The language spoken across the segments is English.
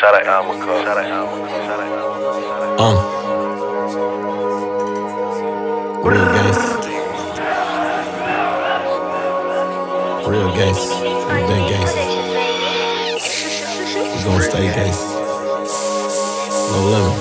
Shout out Almaco. Real gangsta. Real gangsta. We been gangsta. We gon' stay gangsta. No limit.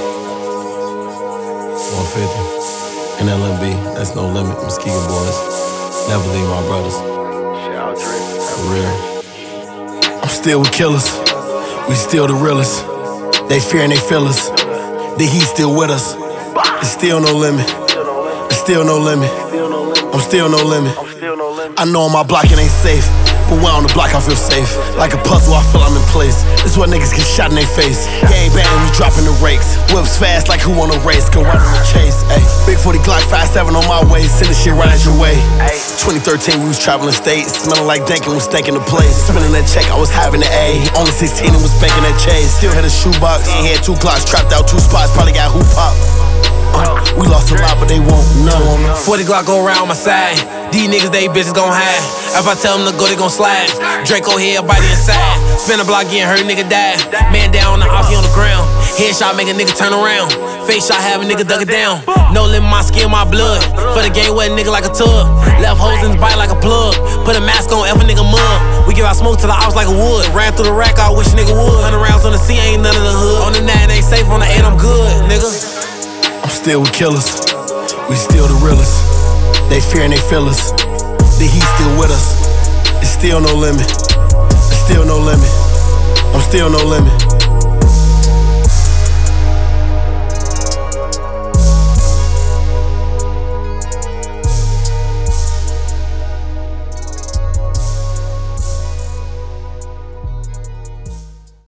150. NLMB, that's no limit. Muskegon boys. Never leave my brothers. For real. I'm still with killers. We still the realest. They fear and they feel us. The heat still with us. It's still no limit. It's still no limit. I'm still no limit. I know on my block it ain't safe, but when on the block I feel safe. Like a puzzle, I feel I'm in place. This is what niggas get shot in their face. Gang bang, we dropping the rakes. Whips fast like who wanna race, go right on the chase. Ay, big 40 Glock 5.7 on my way, send the shit right at your way. 2013 we was traveling states, smelling like dank and was stanking the place. Spinning that check, I was having the A. Only 16 and was banking that chase. Still had a shoebox, ain't had 2 Glocks, trapped out 2 spots, probably got hoop pop. We lost a lot, but they won't know. 40 Glock go around my side. These niggas, they bitches gon' hide. If I tell them to go, they gon' slide. Draco head, body inside. Spin a block, getting hurt, nigga die. Man down on the off, he on the ground. Headshot make a nigga turn around. Face shot have a nigga dug it down. No limit, my skin, my blood. For the game, wet nigga like a tub. Left hoes in his bite like a plug. Put a mask on, F a nigga mug. We give our smoke to the ops like a wood. Ran through the rack, I wish a nigga would. 100 rounds on the C, ain't none of the hood. On the 9, ain't safe, on the 8, I'm good, nigga. I'm still with killers. We still the realest. They fear and they feel us. The heat still with us. It's still no limit. It's still no limit. I'm still no limit.